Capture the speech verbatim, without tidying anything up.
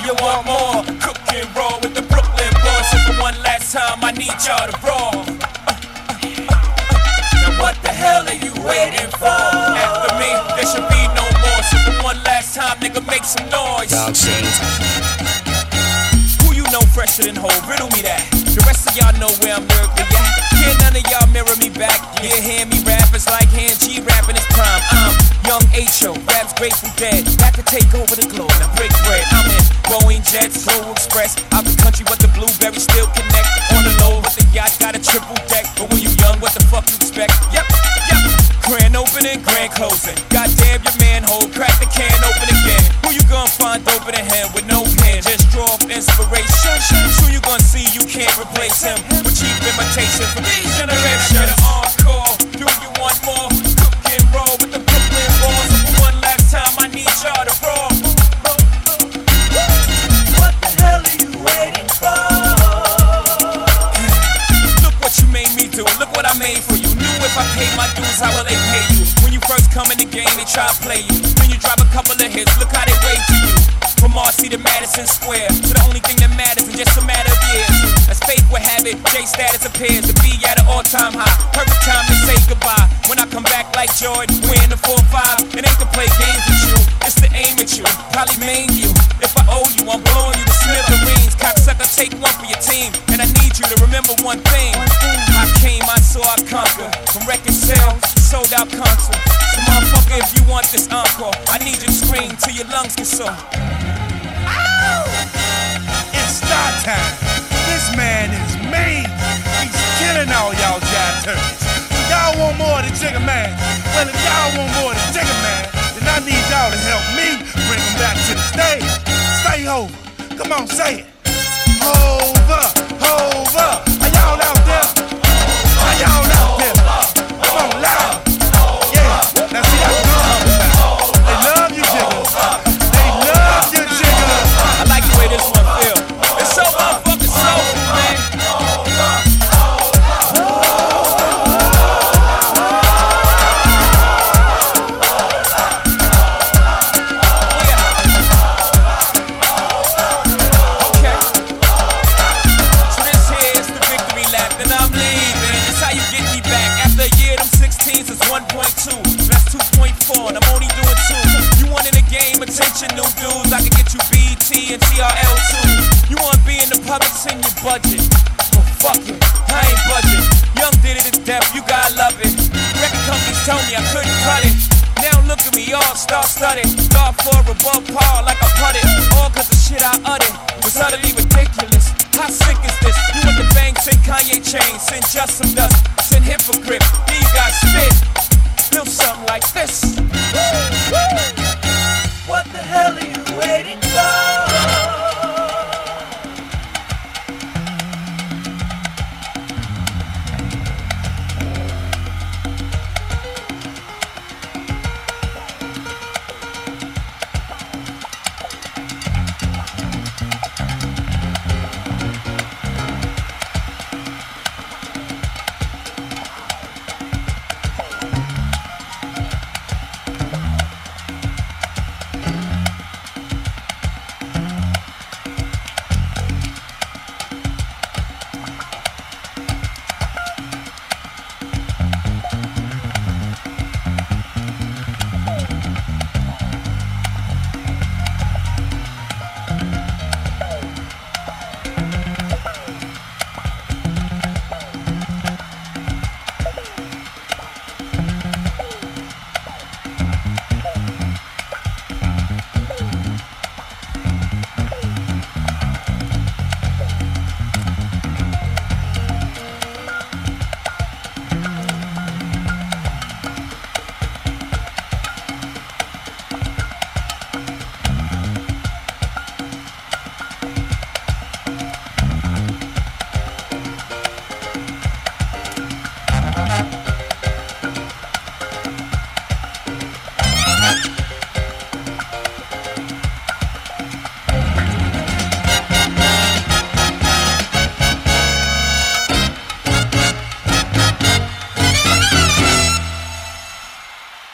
you want more? Cook and roll with the Brooklyn boys. So for one last time, I need y'all to brawl. Now what the hell are you waiting for? After me, there should be no more. So for one last time, nigga, make some noise. Dog shit. Who you know fresher than Ho? Riddle me that. The rest of y'all know where I'm lurking at. Can't none of y'all mirror me back. Yeah, hear me rap, it's like hand G rapping his prime. I'm young H O, raps Grateful Dead. Back to take over the globe, now break bread. I'm in Boeing Jets, Global Express. Out the country, but the blueberries still connect. On the low, but the yacht got a triple deck. But when you young, what the fuck you expect? Yep, yep. Grand opening, grand closing. Goddamn your manhole, crack the can open again. Who you gonna find open in him with no pen? Just draw off inspiration. Who you gonna see you can't replace him with cheap imitation from these generations? Encore, do you want more? Cook and roll with the Brooklyn boys. So for one last time, I need y'all to brawl. What the hell are you waiting for? Look what you made me do. Look what I made for you. Knew if I paid my dues, how will they pay you? When you first come in the game, they try to play you. Then you drop a couple of hits. Look how they wait to you. From Marcy to Madison Square, to the only thing that matters in just a matter of years. As fate would have it, J status appears to be at an all-time high. Perfect time to say goodbye. When I come back like Jordan, we're in the four five. It ain't to play games with you, it's to aim at you. Probably maim you. If I owe you, I'm blowing you to smithereens. Cocksucker, take one for your team. And I need you to remember one thing. I came, I saw, I conquer. From record sales to sold out concert. So motherfucker, if you want this encore, I need you to scream till your lungs get sore. It's star time. This man is mean. He's killing all y'all jive turkeys. Y'all want more than Jigga Man? Well, if y'all want more than Jigga Man, then I need y'all to help me bring him back to the stage. Say over. Come on, say it. Over, over. Are y'all out there? Are y'all out there? Come on, loud. Yeah. Now see, that's what I'm talking about. They love you, Jigga. They love you, Jigga. I like the way this one feel. It's so motherfucking soulful, man. New dudes, I can get you B T and T R L too. You wanna be in the public, send your budget. Well, fuck it, I ain't budget. Young did it to death, you gotta love it. Record companies told me I couldn't cut it. Now look at me, all star studded. God for above par like I putted. All cause the shit I uttered was utterly ridiculous. How sick is this? You want the bang, send Kanye chains, send just some dust, send hypocrite. Then you got spit. Feel something like this. What the hell are you waiting for?